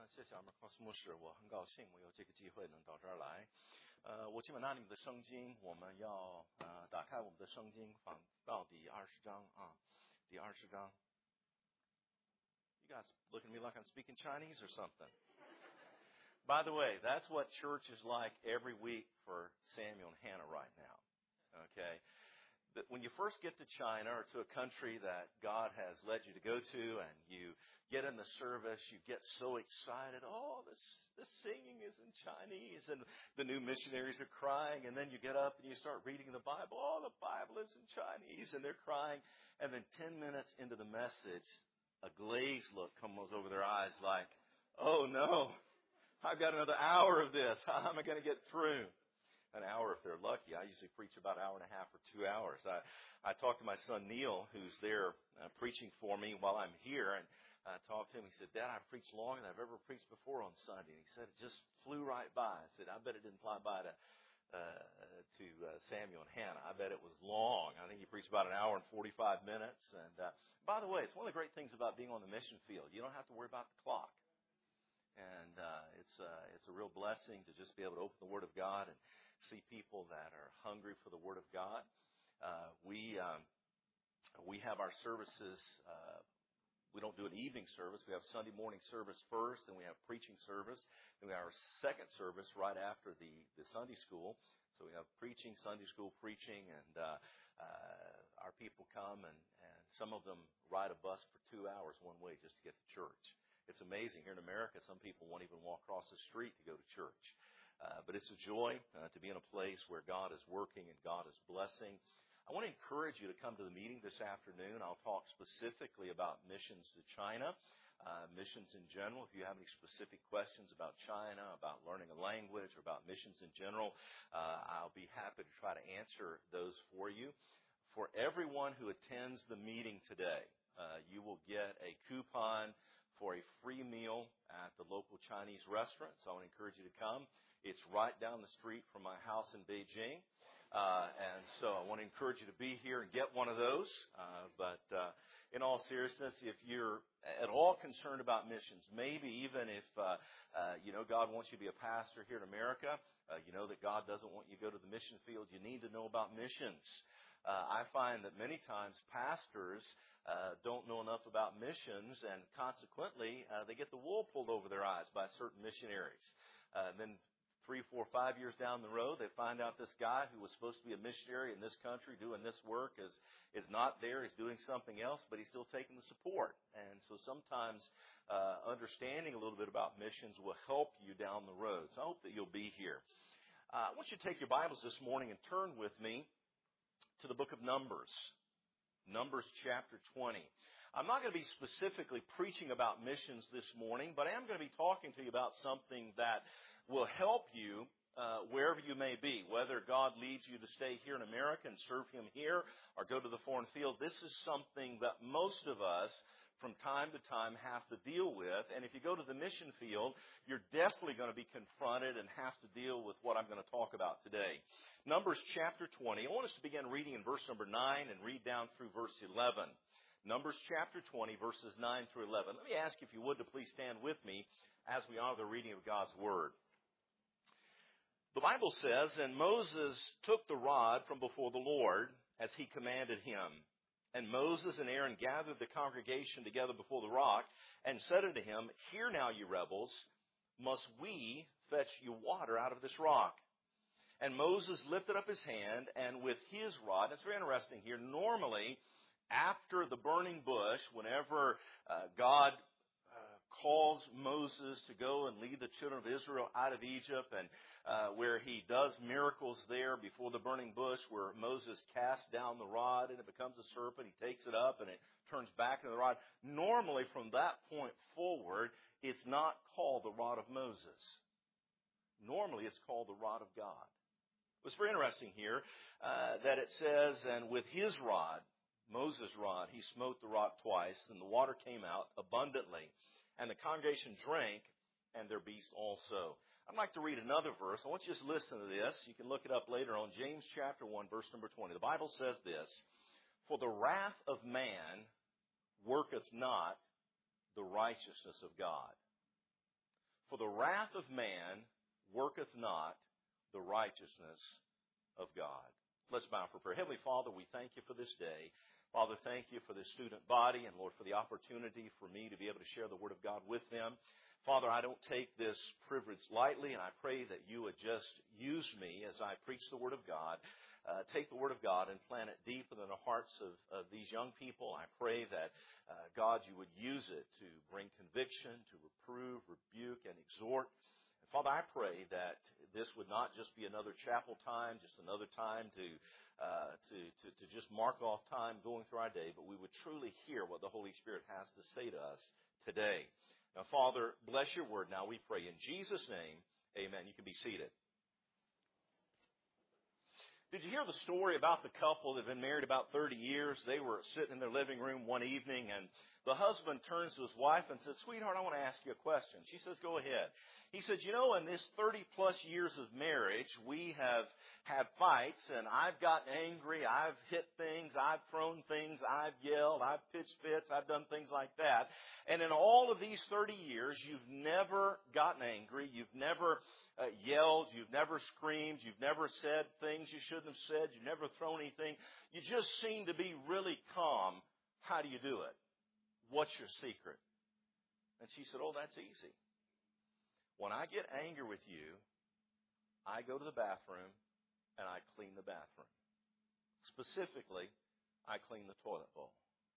谢谢阿门康斯牧师，我很高兴我有这个机会能到这儿来。我今晚拿你们的圣经，我们要打开我们的圣经，放到第20章啊，第20章。You guys looking at me like I'm speaking Chinese or something? By the way, that's what church is like every week for Samuel and Hannah right now. Okay? But when you first get to China or to a country that God has led you to go to and you get in the service, you get so excited. Oh, this singing is in Chinese and the new missionaries are crying. And then you get up and you start reading the Bible. Oh, the Bible is in Chinese and they're crying. And then 10 minutes into the message, a glazed look comes over their eyes like, oh no, I've got another hour of this. How am I going to get through? An hour if they're lucky. I usually preach about an hour and a half or 2 hours. I talked to my son Neil, who's there preaching for me while I'm here, and I talked to him. He said, Dad, I've preached longer than I've ever preached before on Sunday. And he said, it just flew right by. I said, I bet it didn't fly by to Samuel and Hannah. I bet it was long. I think he preached about an hour and 45 minutes. And by the way, it's one of the great things about being on the mission field. You don't have to worry about the clock. And it's a real blessing to just be able to open the Word of God and see people that are hungry for the Word of God. We have our services. We don't do an evening service. We have Sunday morning service first, then we have preaching service. Then we have our second service right after the Sunday school. So we have preaching, Sunday school preaching, and our people come, and some of them ride a bus for 2 hours one way just to get to church. It's amazing. Here in America, some people won't even walk across the street to go to church. But it's a joy to be in a place where God is working and God is blessing. I want to encourage you to come to the meeting this afternoon. I'll talk specifically about missions to China, missions in general. If you have any specific questions about China, about learning a language, or about missions in general, I'll be happy to try to answer those for you. For everyone who attends the meeting today, you will get a coupon for a free meal at the local Chinese restaurant. So I want to encourage you to come. It's right down the street from my house in Beijing. And so I want to encourage you to be here and get one of those. But in all seriousness, if you're at all concerned about missions, maybe even if, God wants you to be a pastor here in America, you know that God doesn't want you to go to the mission field, you need to know about missions. I find that many times pastors don't know enough about missions, and consequently, they get the wool pulled over their eyes by certain missionaries. Then 3, 4, 5 years down the road, they find out this guy who was supposed to be a missionary in this country doing this work is not there. He's doing something else, but he's still taking the support. And so sometimes understanding a little bit about missions will help you down the road. So I hope that you'll be here. I want you to take your Bibles this morning and turn with me to the book of Numbers. Numbers chapter 20. I'm not going to be specifically preaching about missions this morning, but I am going to be talking to you about something that will help you wherever you may be, whether God leads you to stay here in America and serve Him here or go to the foreign field. This is something that most of us from time to time have to deal with. And if you go to the mission field, you're definitely going to be confronted and have to deal with what I'm going to talk about today. Numbers chapter 20. I want us to begin reading in verse number 9 and read down through verse 11. Numbers chapter 20, verses 9 through 11. Let me ask you if you would to please stand with me as we honor the reading of God's Word. The Bible says, And Moses took the rod from before the Lord as he commanded him. And Moses and Aaron gathered the congregation together before the rock and said unto him, Hear now, ye rebels, must we fetch you water out of this rock? And Moses lifted up his hand, and with his rod, it's very interesting here, normally after the burning bush, whenever God calls Moses to go and lead the children of Israel out of Egypt, and where he does miracles there before the burning bush, where Moses casts down the rod and it becomes a serpent, he takes it up and it turns back into the rod. Normally from that point forward, it's not called the rod of Moses. Normally it's called the rod of God. It's very interesting here that it says, and with his rod, Moses' rod, he smote the rock twice, and the water came out abundantly. And the congregation drank, and their beast also. I'd like to read another verse. I want you to just listen to this. You can look it up later on. James chapter 1, verse number 20. The Bible says this, For the wrath of man worketh not the righteousness of God. For the wrath of man worketh not the righteousness of God. Let's bow for prayer. Heavenly Father, we thank you for this day. Father, thank you for this student body, and Lord, for the opportunity for me to be able to share the Word of God with them. Father, I don't take this privilege lightly, and I pray that you would just use me as I preach the Word of God. Take the Word of God and plant it deep within the hearts of these young people. I pray that, God, you would use it to bring conviction, to reprove, rebuke, and exhort. And Father, I pray that this would not just be another chapel time, just another time to just mark off time going through our day, but we would truly hear what the Holy Spirit has to say to us today. Now, Father, bless your word. Now we pray in Jesus' name, amen. You can be seated. Did you hear the story about the couple that had been married about 30 years? They were sitting in their living room one evening, and the husband turns to his wife and says, "Sweetheart, I want to ask you a question." She says, "Go ahead." He says, "You know, in this 30-plus years of marriage, we have had fights, and I've gotten angry, I've hit things, I've thrown things, I've yelled, I've pitched fits, I've done things like that. And in all of these 30 years, you've never gotten angry, you've never yelled, you've never screamed, you've never said things you shouldn't have said, you've never thrown anything. You just seem to be really calm. How do you do it? What's your secret?" And she said, "Oh, that's easy. When I get angry with you, I go to the bathroom and I clean the bathroom. Specifically, I clean the toilet bowl."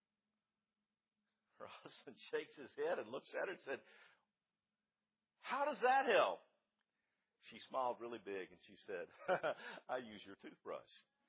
Her husband shakes his head and looks at her and said, "How does that help?" She smiled really big and she said, "I use your toothbrush."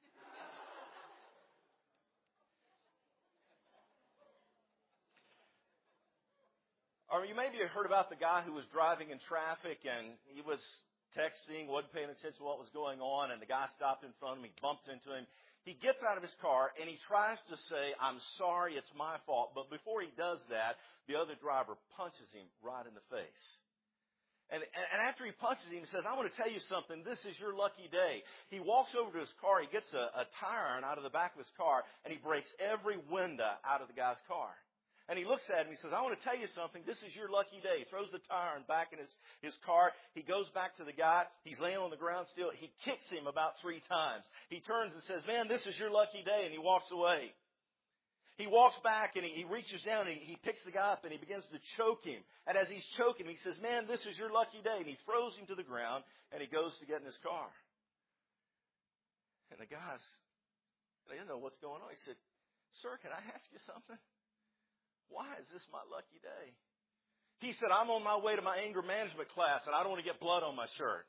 Or you maybe heard about the guy who was driving in traffic and he was texting, wasn't paying attention to what was going on, and the guy stopped in front of him, he bumped into him. He gets out of his car and he tries to say, "I'm sorry, it's my fault." But before he does that, the other driver punches him right in the face. And after he punches him, he says, "I want to tell you something. This is your lucky day." He walks over to his car, he gets a tire iron out of the back of his car, and he breaks every window out of the guy's car. And he looks at him, he says, "I want to tell you something. This is your lucky day." He throws the tire iron back in his car. He goes back to the guy. He's laying on the ground still. He kicks him about 3 times. He turns and says, "Man, this is your lucky day," and he walks away. He walks back and he reaches down and he picks the guy up and he begins to choke him. And as he's choking him, he says, "Man, this is your lucky day." And he throws him to the ground and he goes to get in his car. And the guys, they didn't know what's going on. He said, "Sir, can I ask you something? Why is this my lucky day?" He said, "I'm on my way to my anger management class and I don't want to get blood on my shirt."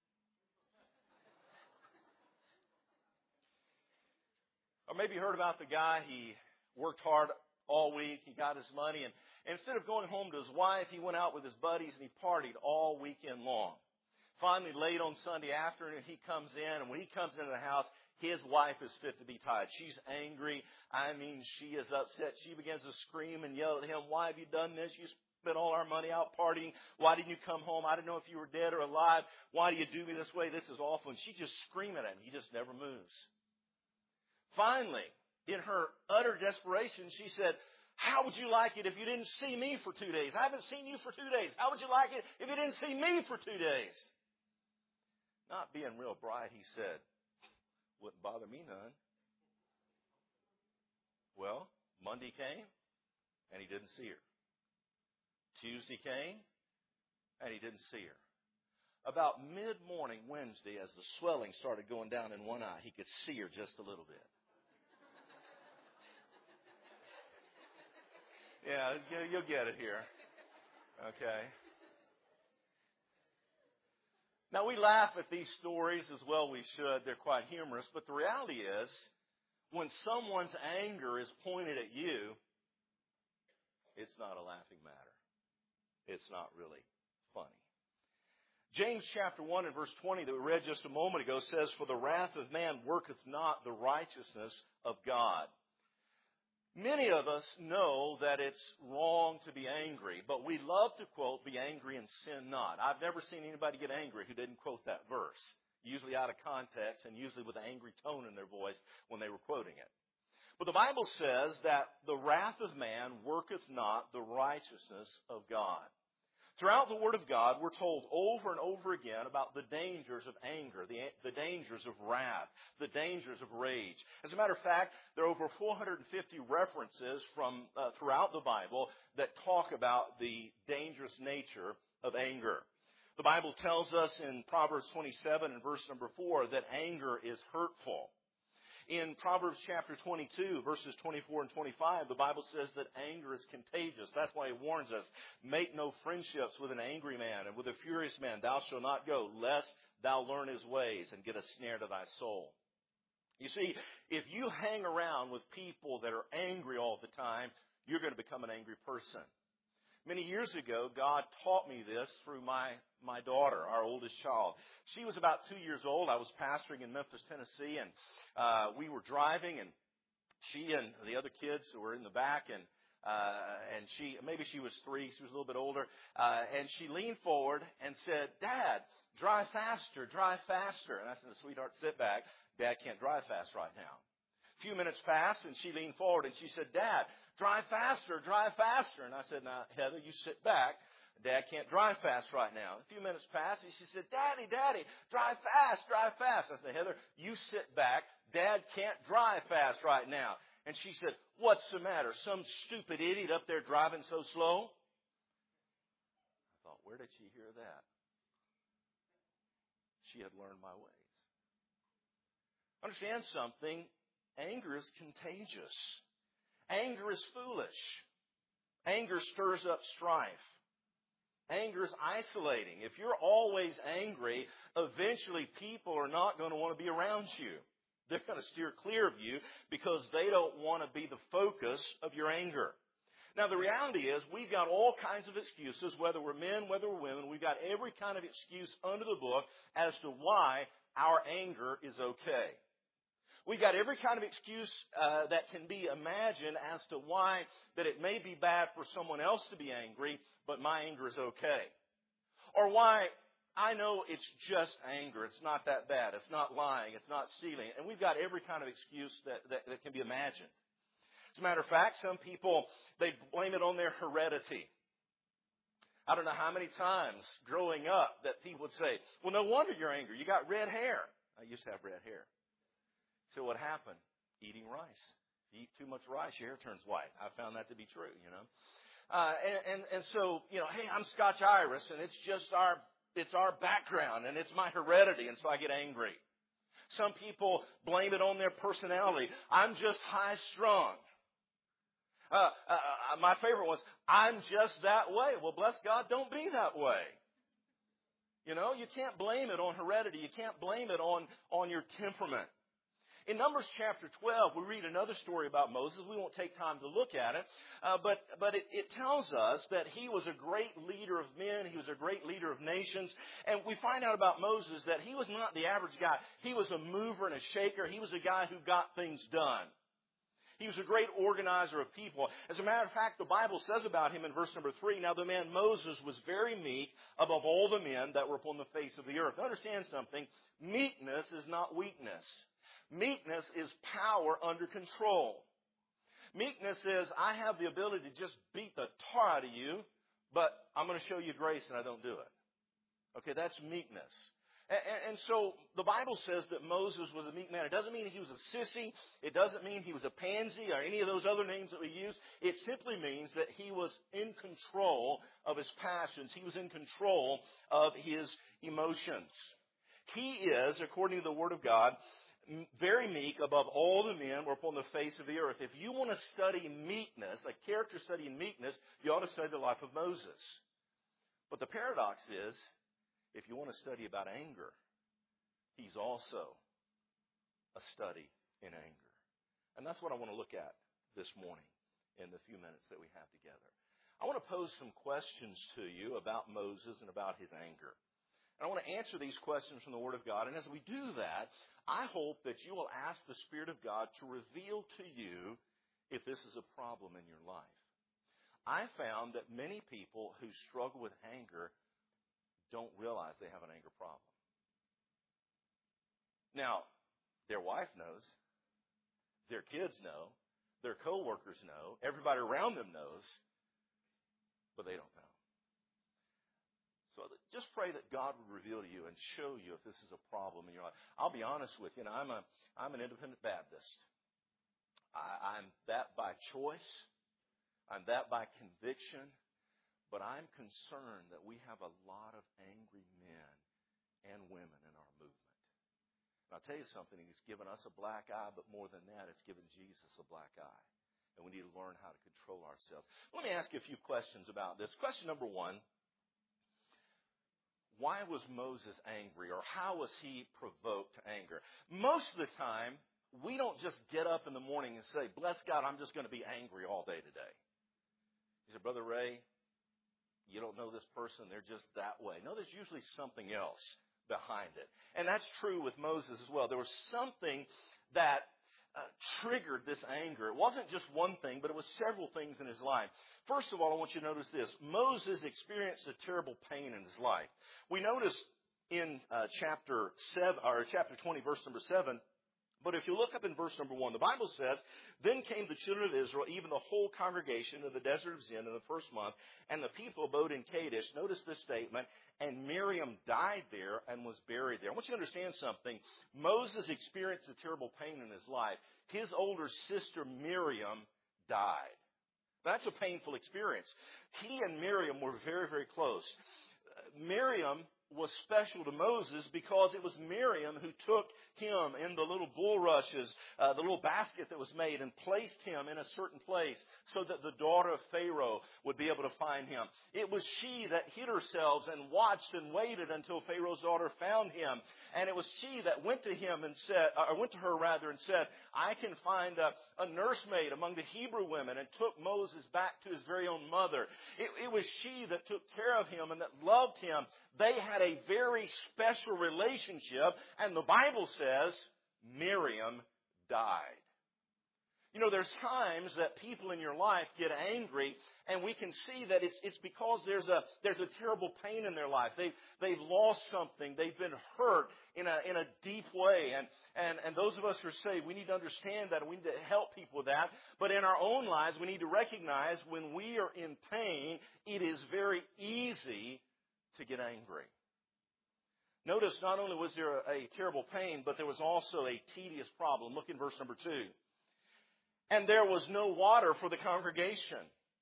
Or maybe you heard about the guy, he worked hard all week, he got his money, and instead of going home to his wife, he went out with his buddies and he partied all weekend long. Finally, late on Sunday afternoon, he comes in, and when he comes into the house, his wife is fit to be tied. She's angry. I mean, she is upset. She begins to scream and yell at him, "Why have you done this? You spent all our money out partying. Why didn't you come home? I didn't know if you were dead or alive. Why do you do me this way? This is awful." And she's just screaming at him. He just never moves. Finally, in her utter desperation, she said, "How would you like it if you didn't see me for 2 days? I haven't seen you for 2 days. How would you like it if you didn't see me for 2 days? Not being real bright, he said, "Wouldn't bother me none." Well, Monday came, and he didn't see her. Tuesday came, and he didn't see her. About mid-morning Wednesday, as the swelling started going down in one eye, he could see her just a little bit. Yeah, you'll get it here. Okay. Now, we laugh at these stories, as well we should. They're quite humorous. But the reality is, when someone's anger is pointed at you, it's not a laughing matter. It's not really funny. James chapter 1 and verse 20 that we read just a moment ago says, "For the wrath of man worketh not the righteousness of God." Many of us know that it's wrong to be angry, but we love to quote, "Be angry and sin not." I've never seen anybody get angry who didn't quote that verse, usually out of context and usually with an angry tone in their voice when they were quoting it. But the Bible says that the wrath of man worketh not the righteousness of God. Throughout the Word of God, we're told over and over again about the dangers of anger, the dangers of wrath, the dangers of rage. As a matter of fact, there are over 450 references from throughout the Bible that talk about the dangerous nature of anger. The Bible tells us in Proverbs 27 and verse number 4 that anger is hurtful. In Proverbs chapter 22, verses 24 and 25, the Bible says that anger is contagious. That's why it warns us, make no friendships with an angry man, and with a furious man thou shalt not go, lest thou learn his ways and get a snare to thy soul. You see, if you hang around with people that are angry all the time, you're going to become an angry person. Many years ago, God taught me this through my daughter, our oldest child. She was about 2 years old. I was pastoring in Memphis, Tennessee, and we were driving, and she and the other kids who were in the back, and she was 3, she was a little bit older, and she leaned forward and said, "Dad, drive faster, drive faster." And I said, "Sweetheart, sit back. Dad can't drive fast right now." A few minutes passed, and she leaned forward, and she said, "Dad, drive faster, drive faster." And I said, "Now, Heather, you sit back. Dad can't drive fast right now." A few minutes passed, and she said, Daddy, drive fast, drive fast." I said, "Heather, you sit back. Dad can't drive fast right now." And she said, "What's the matter? Some stupid idiot up there driving so slow?" I thought, where did she hear that? She had learned my ways. Understand something. Anger is contagious. Anger is foolish. Anger stirs up strife. Anger is isolating. If you're always angry, eventually people are not going to want to be around you. They're going to steer clear of you because they don't want to be the focus of your anger. Now, the reality is we've got all kinds of excuses, whether we're men, whether we're women. We've got every kind of excuse under the book as to why our anger is okay. We've got every kind of excuse that can be imagined as to why that it may be bad for someone else to be angry, but my anger is okay. Or why I know it's just anger. It's not that bad. It's not lying. It's not stealing. And we've got every kind of excuse that can be imagined. As a matter of fact, some people, they blame it on their heredity. I don't know how many times growing up that people would say, "Well, no wonder you're angry. You got red hair." I used to have red hair. So what happened? Eating rice. If you eat too much rice, your hair turns white. I found that to be true, you know. And so, you know, hey, I'm Scotch-Irish, and it's just our background, and it's my heredity, and so I get angry. Some people blame it on their personality. I'm just high-strung. My favorite was, I'm just that way. Well, bless God, don't be that way. You know, you can't blame it on heredity. You can't blame it on your temperament. In Numbers chapter 12, we read another story about Moses. We won't take time to look at it, but it tells us that he was a great leader of men. He was a great leader of nations. And we find out about Moses that he was not the average guy. He was a mover and a shaker. He was a guy who got things done. He was a great organizer of people. As a matter of fact, the Bible says about him in verse number 3, "Now the man Moses was very meek above all the men that were upon the face of the earth." Understand something. Meekness is not weakness. Meekness is power under control. Meekness is, I have the ability to just beat the tar out of you, but I'm going to show you grace and I don't do it. Okay, that's meekness. And so the Bible says that Moses was a meek man. It doesn't mean he was a sissy. It doesn't mean he was a pansy or any of those other names that we use. It simply means that he was in control of his passions. He was in control of his emotions. He is, according to the Word of God, very meek above all the men were upon the face of the earth. If you want to study meekness, a character study in meekness, you ought to study the life of Moses. But the paradox is, if you want to study about anger, he's also a study in anger. And that's what I want to look at this morning in the few minutes that we have together. I want to pose some questions to you about Moses and about his anger. And I want to answer these questions from the Word of God. And as we do that, I hope that you will ask the Spirit of God to reveal to you if this is a problem in your life. I found that many people who struggle with anger don't realize they have an anger problem. Now, their wife knows, their kids know, their coworkers know, everybody around them knows, but they don't know. just pray that God would reveal to you and show you if this is a problem in your life. I'll be honest with you. I'm an independent Baptist. I'm that by choice. I'm that by conviction. But I'm concerned that we have a lot of angry men and women in our movement. And I'll tell you something. He's given us a black eye, but more than that, it's given Jesus a black eye. And we need to learn how to control ourselves. Let me ask you a few questions about this. Question number one. Why was Moses angry, or how was he provoked to anger? Most of the time, we don't just get up in the morning and say, bless God, I'm just going to be angry all day today. You say, Brother Ray, you don't know this person, they're just that way. No, there's usually something else behind it. And that's true with Moses as well. There was something that triggered this anger. It wasn't just one thing, but it was several things in his life. First of all, I want you to notice this. Moses experienced a terrible pain in his life. We notice in chapter 20, verse number 7, but if you look up in verse number 1, the Bible says, Then came the children of Israel, even the whole congregation of the desert of Zin in the first month, and the people abode in Kadesh. Notice this statement, and Miriam died there and was buried there. I want you to understand something. Moses experienced a terrible pain in his life. His older sister Miriam died. That's a painful experience. He and Miriam were very, very close. Miriam was special to Moses because it was Miriam who took him in the little bulrushes, the little basket that was made, and placed him in a certain place so that the daughter of Pharaoh would be able to find him. It was she that hid herself and watched and waited until Pharaoh's daughter found him. And it was she that went to him and said, or went to her rather and said, I can find a nursemaid among the Hebrew women, and took Moses back to his very own mother. It was she that took care of him and that loved him. They had a very special relationship, and the Bible says Miriam died. You know, there's times that people in your life get angry, and we can see that it's because there's a terrible pain in their life. They've lost something. They've been hurt in a deep way. And those of us who are saved, we need to understand that. We need to help people with that. But in our own lives, we need to recognize when we are in pain, it is very easy to get angry. Notice not only was there a terrible pain, but there was also a tedious problem. Look in verse number 2. And there was no water for the congregation.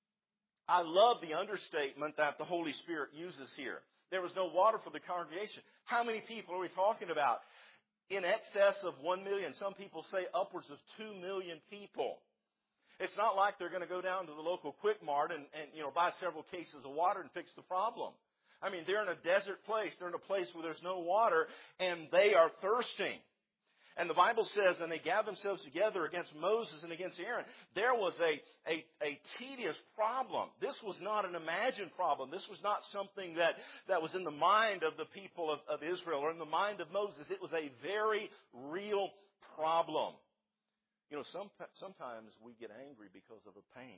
I love the understatement that the Holy Spirit uses here. There was no water for the congregation. How many people are we talking about? In excess of 1 million. Some people say upwards of 2 million people. It's not like they're going to go down to the local Quick Mart and buy several cases of water and fix the problem. I mean, they're in a desert place. They're in a place where there's no water, and they are thirsting. And the Bible says, and they gathered themselves together against Moses and against Aaron. There was a tedious problem. This was not an imagined problem. This was not something that was in the mind of the people of Israel or in the mind of Moses. It was a very real problem. You know, sometimes we get angry because of a pain.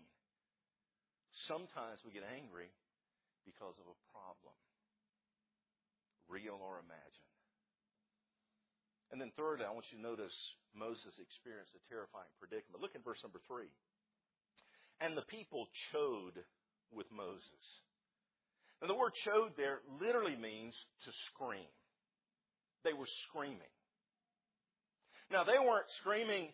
Sometimes we get angry because of a problem, real or imagined. And then thirdly, I want you to notice Moses experienced a terrifying predicament. Look at verse number 3. And the people chode with Moses. Now the word chode there literally means to scream. They were screaming. Now they weren't screaming,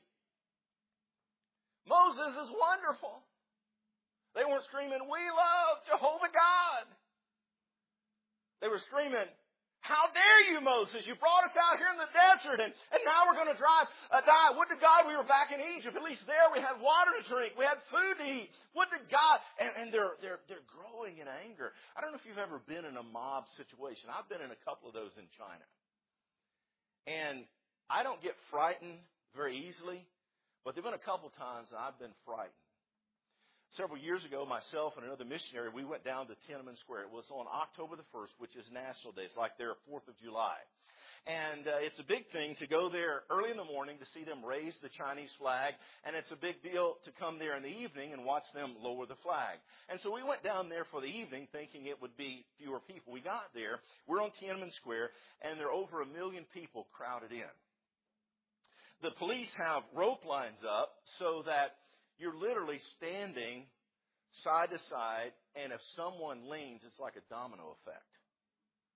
Moses is wonderful. They weren't screaming, we love Jehovah God. They were screaming, how dare you, Moses? You brought us out here in the desert, and now we're going to die. Would to God we were back in Egypt. At least there we had water to drink. We had food to eat. Would to God. And they're growing in anger. I don't know if you've ever been in a mob situation. I've been in a couple of those in China. And I don't get frightened very easily, but there have been a couple times that I've been frightened. Several years ago, myself and another missionary, we went down to Tiananmen Square. It was on October the 1st, which is National Day. It's like their 4th of July. And it's a big thing to go there early in the morning to see them raise the Chinese flag. And it's a big deal to come there in the evening and watch them lower the flag. And so we went down there for the evening thinking it would be fewer people. We got there. We're on Tiananmen Square, and there are over 1 million people crowded in. The police have rope lines up so that you're literally standing side to side, and if someone leans, it's like a domino effect.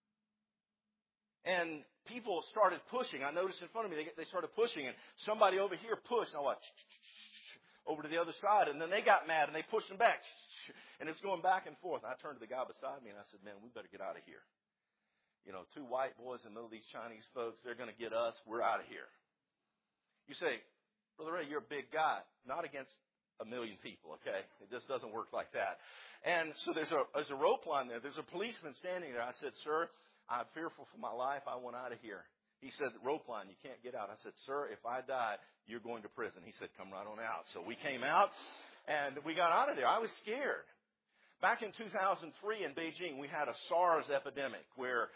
And people started pushing. I noticed in front of me, they started pushing, and somebody over here pushed. I watched over to the other side, and then they got mad, and they pushed them back. And it's going back and forth. And I turned to the guy beside me, and I said, man, we better get out of here. You know, two white boys in the middle of these Chinese folks, they're going to get us. We're out of here. You say, Brother Ray, you're a big guy. Not against a million people, okay? It just doesn't work like that. And so there's a rope line there. There's a policeman standing there. I said, sir, I'm fearful for my life. I want out of here. He said, rope line, you can't get out. I said, sir, if I die, you're going to prison. He said, come right on out. So we came out, and we got out of there. I was scared. Back in 2003 in Beijing, we had a SARS epidemic where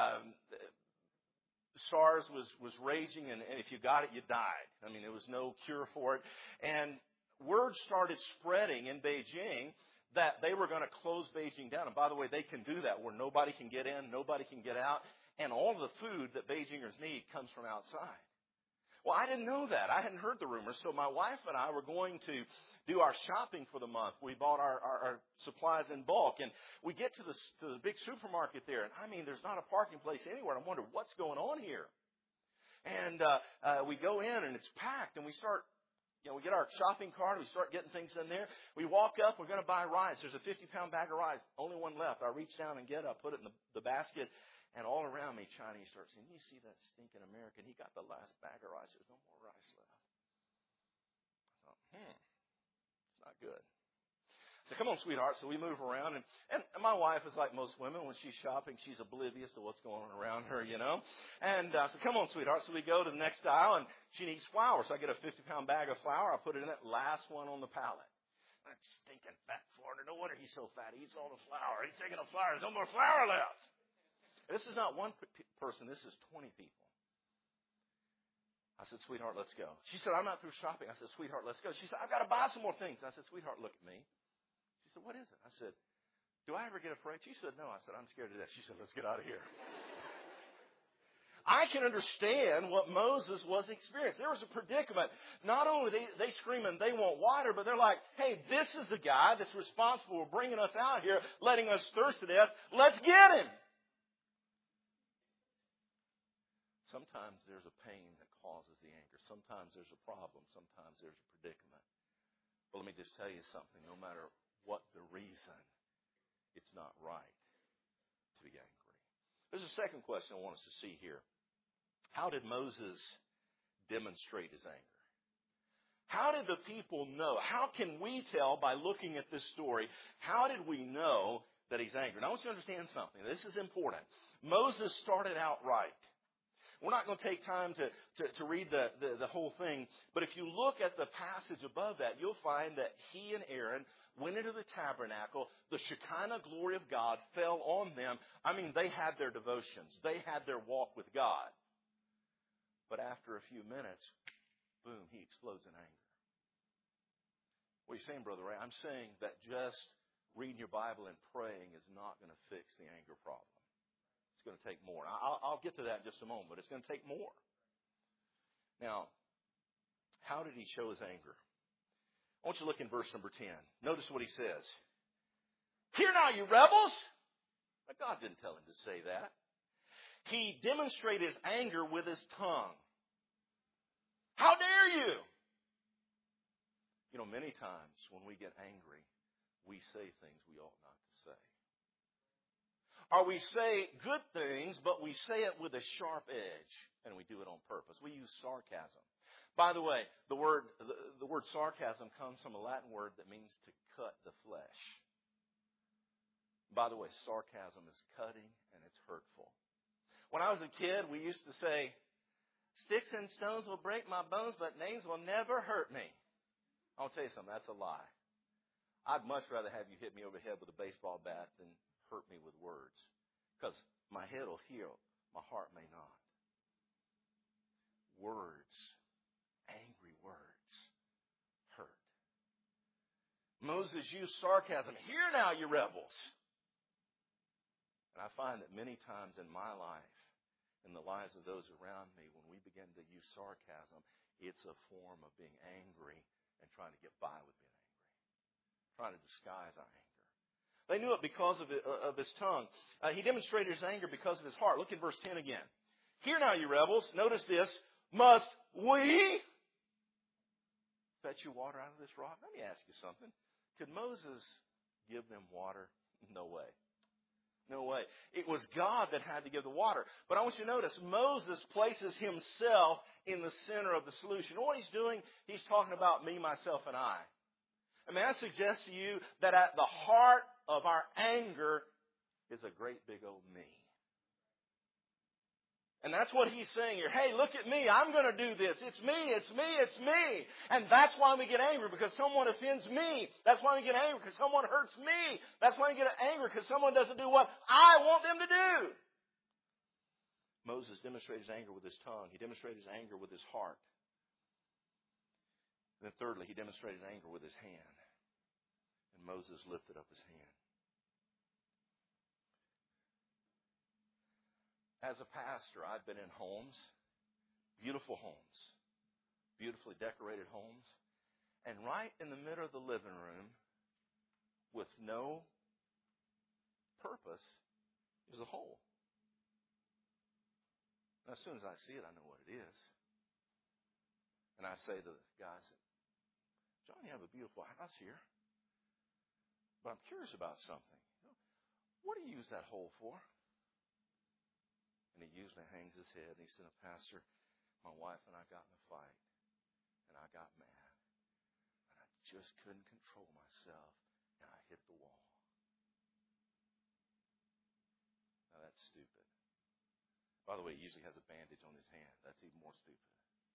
SARS was raging, and if you got it, you died. I mean, there was no cure for it. And word started spreading in Beijing that they were going to close Beijing down. And by the way, they can do that where nobody can get in, nobody can get out, and all the food that Beijingers need comes from outside. Well, I didn't know that. I hadn't heard the rumors. So my wife and I were going to do our shopping for the month. We bought our supplies in bulk, and we get to the big supermarket there. And I mean, there's not a parking place anywhere. I'm wondering what's going on here. And we go in, and it's packed, and we start. We get our shopping cart. We start getting things in there. We walk up. We're going to buy rice. There's a 50-pound bag of rice. Only one left. I reach down and get it. I put it in the basket. And all around me, Chinese start saying, you see that stinking American? He got the last bag of rice. There's no more rice left. I thought, it's not good. So come on, sweetheart. So we move around. And my wife is like most women. When she's shopping, she's oblivious to what's going on around her, you know. And so come on, sweetheart. So we go to the next aisle, and she needs flour. So I get a 50-pound bag of flour. I put it in that last one on the pallet. That stinking fat foreigner. No wonder he's so fat. He eats all the flour. He's taking the flour. There's no more flour left. This is not one person. This is 20 people. I said, sweetheart, let's go. She said, I'm not through shopping. I said, sweetheart, let's go. She said, I've got to buy some more things. I said, sweetheart, look at me. She said, what is it? I said, do I ever get afraid? She said, no. I said, I'm scared to death. She said, let's get out of here. I can understand what Moses was experiencing. There was a predicament. Not only they screaming they want water, but they're like, hey, this is the guy that's responsible for bringing us out here, letting us thirst to death. Let's get him. Sometimes there's a pain that causes the anger. Sometimes there's a problem. Sometimes there's a predicament. But let me just tell you something. No matter what the reason, it's not right to be angry. There's a second question I want us to see here. How did Moses demonstrate his anger? How did the people know? How can we tell by looking at this story? How did we know that he's angry? Now I want you to understand something. This is important. Moses started out right. We're not going to take time to read the whole thing, but if you look at the passage above that, you'll find that he and Aaron went into the tabernacle. The Shekinah glory of God fell on them. I mean, they had their devotions. They had their walk with God. But after a few minutes, boom, he explodes in anger. What are you saying, Brother Ray? I'm saying that just reading your Bible and praying is not going to fix the anger problem. It's going to take more. I'll get to that in just a moment, but it's going to take more. Now, how did he show his anger? I want you to look in verse number 10. Notice what he says. Hear now, you rebels. Now, God didn't tell him to say that. He demonstrated his anger with his tongue. How dare you? You know, many times when we get angry, we say things we ought not to say. Or we say good things, but we say it with a sharp edge, and we do it on purpose. We use sarcasm. By the way, the word sarcasm comes from a Latin word that means to cut the flesh. By the way, sarcasm is cutting and it's hurtful. When I was a kid, we used to say, sticks and stones will break my bones, but names will never hurt me. I'll tell you something, that's a lie. I'd much rather have you hit me over the head with a baseball bat than hurt me with words. Because my head will heal, my heart may not. Words, angry words, hurt. Moses used sarcasm. Hear now, you rebels. And I find that many times in my life, in the lives of those around me, when we begin to use sarcasm, it's a form of being angry and trying to get by with being angry. Trying to disguise our anger. They knew it because of his tongue. He demonstrated his anger because of his heart. Look at verse 10 again. Hear now, you rebels. Notice this. Must we fetch you water out of this rock? Let me ask you something. Could Moses give them water? No way. No way. It was God that had to give the water. But I want you to notice, Moses places himself in the center of the solution. You know what he's doing? He's talking about me, myself, and I. And may I suggest to you that at the heart of our anger is a great big old me. And that's what he's saying here. Hey, look at me. I'm going to do this. It's me. It's me. It's me. And that's why we get angry, because someone offends me. That's why we get angry, because someone hurts me. That's why we get angry, because someone doesn't do what I want them to do. Moses demonstrated his anger with his tongue. He demonstrated his anger with his heart. And then thirdly, he demonstrated his anger with his hand. And Moses lifted up his hand. As a pastor, I've been in homes, beautiful homes, beautifully decorated homes, and right in the middle of the living room, with no purpose, is a hole. And as soon as I see it, I know what it is. And I say to the guys, John, you have a beautiful house here, but I'm curious about something. What do you use that hole for? And he usually hangs his head and he said, Pastor, my wife and I got in a fight, and I got mad, and I just couldn't control myself, and I hit the wall. Now that's stupid. By the way, he usually has a bandage on his hand. That's even more stupid.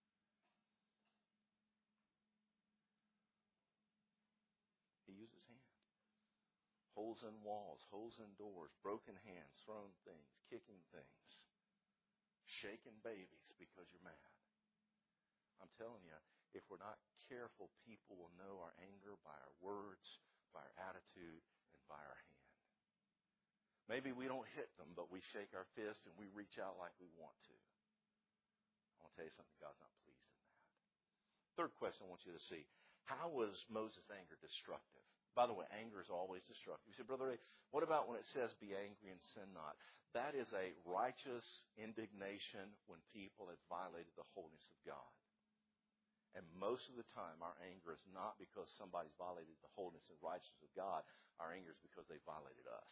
He used his hand. Holes in walls, holes in doors, broken hands, thrown things, kicking things. Shaking babies because you're mad. I'm telling you, if we're not careful, people will know our anger by our words, by our attitude, and by our hand. Maybe we don't hit them, but we shake our fist and we reach out like we want to. I want to tell you something, God's not pleased in that. Third question I want you to see. How was Moses' anger destructive? By the way, anger is always destructive. You say, Brother Ray, what about when it says be angry and sin not? That is a righteous indignation when people have violated the holiness of God. And most of the time, our anger is not because somebody's violated the holiness and righteousness of God. Our anger is because they violated us.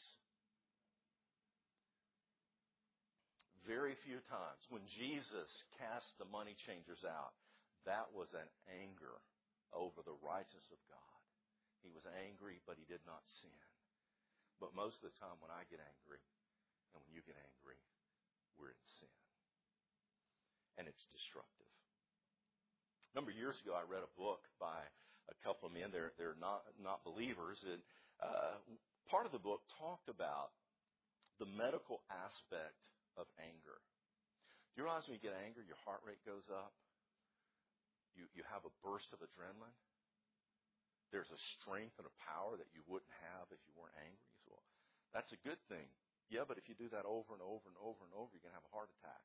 Very few times when Jesus cast the money changers out, that was an anger over the righteousness of God. He was angry, but he did not sin. But most of the time when I get angry, and when you get angry, we're in sin. And it's destructive. A number of years ago, I read a book by a couple of men. They're not believers. And part of the book talked about the medical aspect of anger. Do you realize when you get angry, your heart rate goes up? You have a burst of adrenaline. There's a strength and a power that you wouldn't have if you weren't angry. You say, well, that's a good thing. Yeah, but if you do that over and over and over and over, you're going to have a heart attack.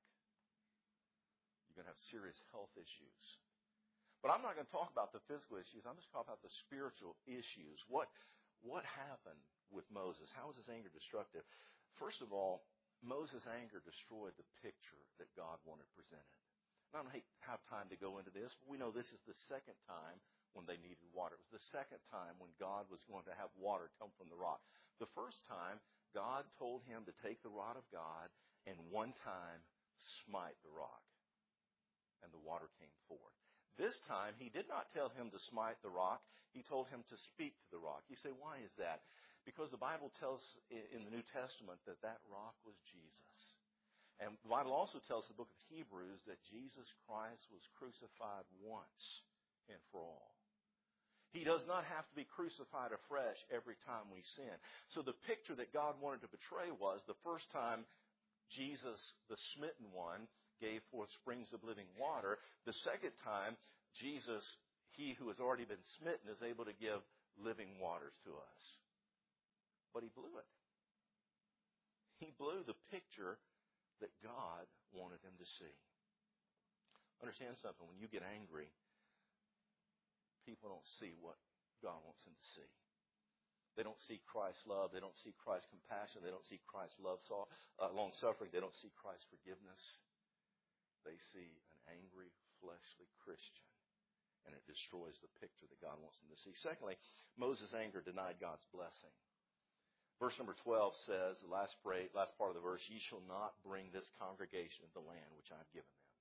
You're going to have serious health issues. But I'm not going to talk about the physical issues. I'm just talking about the spiritual issues. What happened with Moses? How was his anger destructive? First of all, Moses' anger destroyed the picture that God wanted presented. I don't have time to go into this, but we know this is the second time when they needed water. It was the second time when God was going to have water come from the rock. The first time, God told him to take the rod of God and one time smite the rock. And the water came forth. This time, he did not tell him to smite the rock. He told him to speak to the rock. You say, why is that? Because the Bible tells in the New Testament that that rock was Jesus. And the Bible also tells in the book of Hebrews that Jesus Christ was crucified once and for all. He does not have to be crucified afresh every time we sin. So the picture that God wanted to portray was the first time Jesus, the smitten one, gave forth springs of living water. The second time, Jesus, he who has already been smitten, is able to give living waters to us. But he blew it. He blew the picture that God wanted him to see. Understand something. When you get angry, people don't see what God wants them to see. They don't see Christ's love. They don't see Christ's compassion. They don't see Christ's long-suffering. They don't see Christ's forgiveness. They see an angry, fleshly Christian, and it destroys the picture that God wants them to see. Secondly, Moses' anger denied God's blessing. Verse number 12 says, the last part of the verse, ye shall not bring this congregation into the land which I have given them.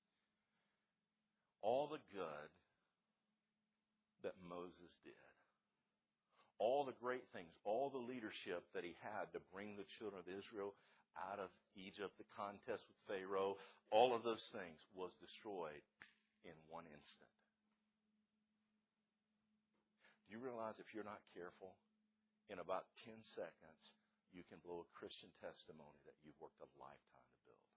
All the good that Moses did, all the great things, all the leadership that he had to bring the children of Israel out of Egypt, the contest with Pharaoh, all of those things was destroyed in one instant. Do you realize if you're not careful, in about 10 seconds, you can blow a Christian testimony that you've worked a lifetime to build?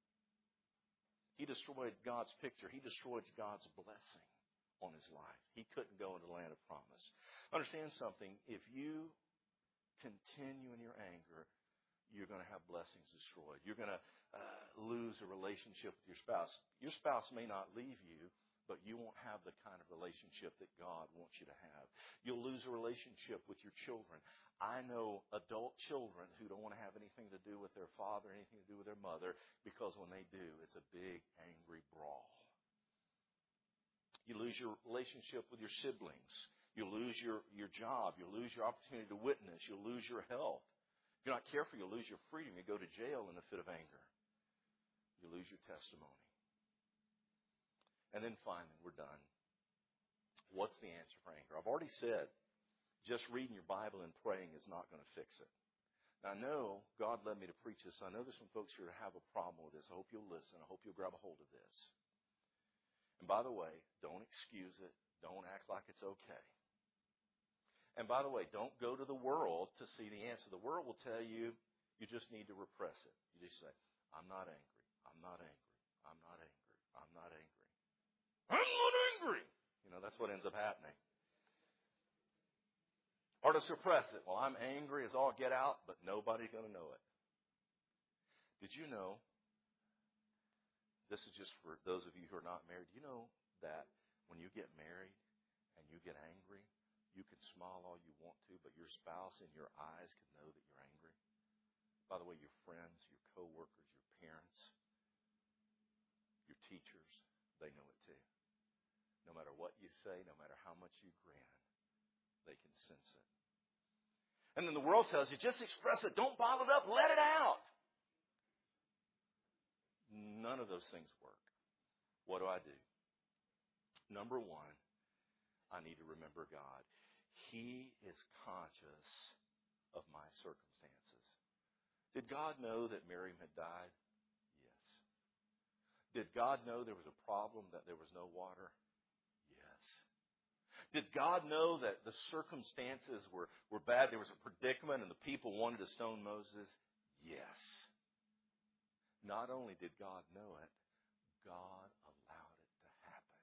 He destroyed God's picture. He destroyed God's blessing on his life. He couldn't go into the land of promise. Understand something. If you continue in your anger, you're going to have blessings destroyed. You're going to lose a relationship with your spouse. Your spouse may not leave you, but you won't have the kind of relationship that God wants you to have. You'll lose a relationship with your children. I know adult children who don't want to have anything to do with their father, anything to do with their mother, because when they do, it's a big, angry brawl. You lose your relationship with your siblings. You'll lose your job. You'll lose your opportunity to witness. You'll lose your health. If you're not careful, you'll lose your freedom. You go to jail in a fit of anger. You lose your testimony. And then finally, we're done. What's the answer for anger? I've already said, just reading your Bible and praying is not going to fix it. Now, I know God led me to preach this. I know there's some folks here who have a problem with this. I hope you'll listen. I hope you'll grab a hold of this. And by the way, don't excuse it. Don't act like it's okay. And by the way, don't go to the world to see the answer. The world will tell you, you just need to repress it. You just say, I'm not angry. I'm not angry. I'm not angry. I'm not angry. I'm not angry. You know, that's what ends up happening. Or to suppress it. Well, I'm angry as all get out, but nobody's going to know it. Did you know, this is just for those of you who are not married, you know that when you get married and you get angry, you can smile all you want to, but your spouse in your eyes can know that you're angry? By the way, your friends, your coworkers, your parents, your teachers, they know it too. No matter what you say, no matter how much you grin, they can sense it. And then the world tells you, just express it. Don't bottle it up. Let it out. None of those things work. What do? Number one, I need to remember God. He is conscious of my circumstances. Did God know that Miriam had died? Yes. Did God know there was a problem, that there was no water? Did God know that the circumstances were bad? There was a predicament and the people wanted to stone Moses? Yes. Not only did God know it, God allowed it to happen.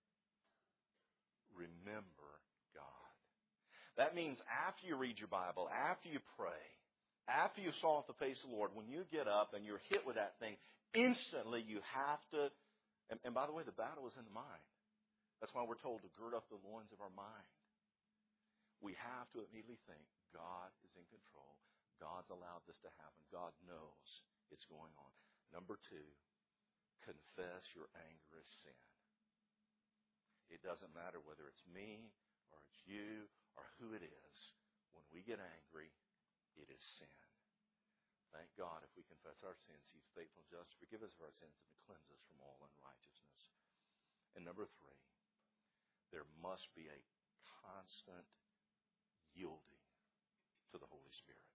Remember God. That means after you read your Bible, after you pray, after you saw the face of the Lord, when you get up and you're hit with that thing, instantly you have to, and by the way, the battle is in the mind. That's why we're told to gird up the loins of our mind. We have to immediately think, God is in control. God's allowed this to happen. God knows it's going on. Number two, confess your anger as sin. It doesn't matter whether it's me or it's you or who it is. When we get angry, it is sin. Thank God if we confess our sins, He's faithful and just to forgive us of our sins and to cleanse us from all unrighteousness. And number three, there must be a constant yielding to the Holy Spirit.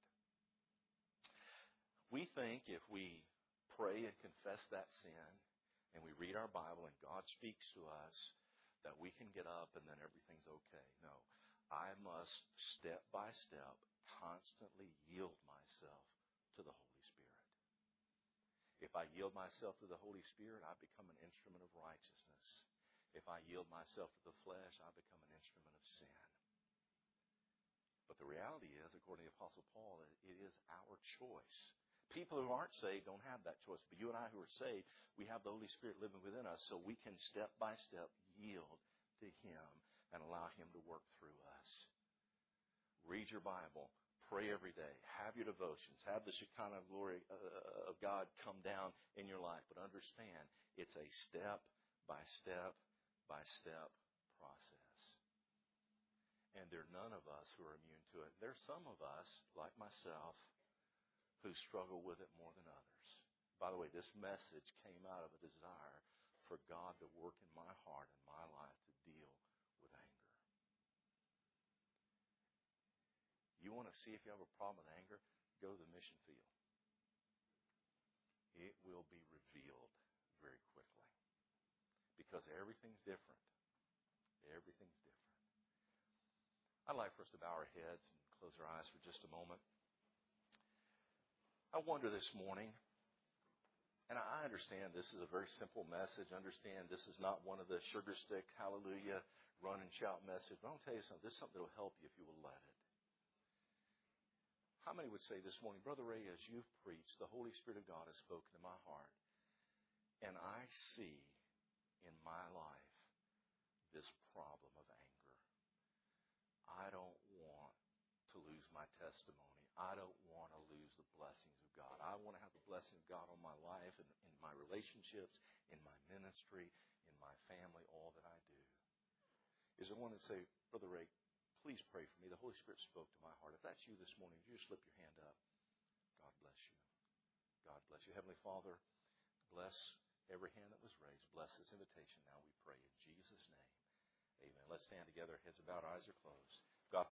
We think if we pray and confess that sin and we read our Bible and God speaks to us that we can get up and then everything's okay. No, I must step by step constantly yield myself to the Holy Spirit. If I yield myself to the Holy Spirit, I become an instrument of righteousness. If I yield myself to the flesh, I become an instrument of sin. But the reality is, according to the Apostle Paul, it is our choice. People who aren't saved don't have that choice. But you and I who are saved, we have the Holy Spirit living within us, so we can step by step yield to Him and allow Him to work through us. Read your Bible. Pray every day. Have your devotions. Have the Shekinah glory of God come down in your life. But understand, it's a step-by-step-by-step process. And there are none of us who are immune to it. There's some of us, like myself, who struggle with it more than others. By the way, this message came out of a desire for God to work in my heart and my life to deal with anger. You want to see if you have a problem with anger? Go to the mission field. It will be revealed very quickly. Because everything's different. Everything's different. I'd like for us to bow our heads and close our eyes for just a moment. I wonder this morning, and I understand this is a very simple message. I understand this is not one of the sugar stick, hallelujah, run and shout message. But I'll tell you something. This is something that will help you if you will let it. How many would say this morning, Brother Ray, as you've preached, the Holy Spirit of God has spoken to my heart, and I see in my life this problem of anger. I don't want to lose my testimony. I don't want to lose the blessings of God. I want to have the blessing of God on my life and in my relationships, in my ministry, in my family, all that I do. Is there one that say, Brother Ray, please pray for me. The Holy Spirit spoke to my heart. If that's you this morning, would you just slip your hand up? God bless you. God bless you. Heavenly Father, bless every hand that was raised. Bless this invitation now, we pray in Jesus' name. Amen. Let's stand together. Heads are bowed, eyes are closed.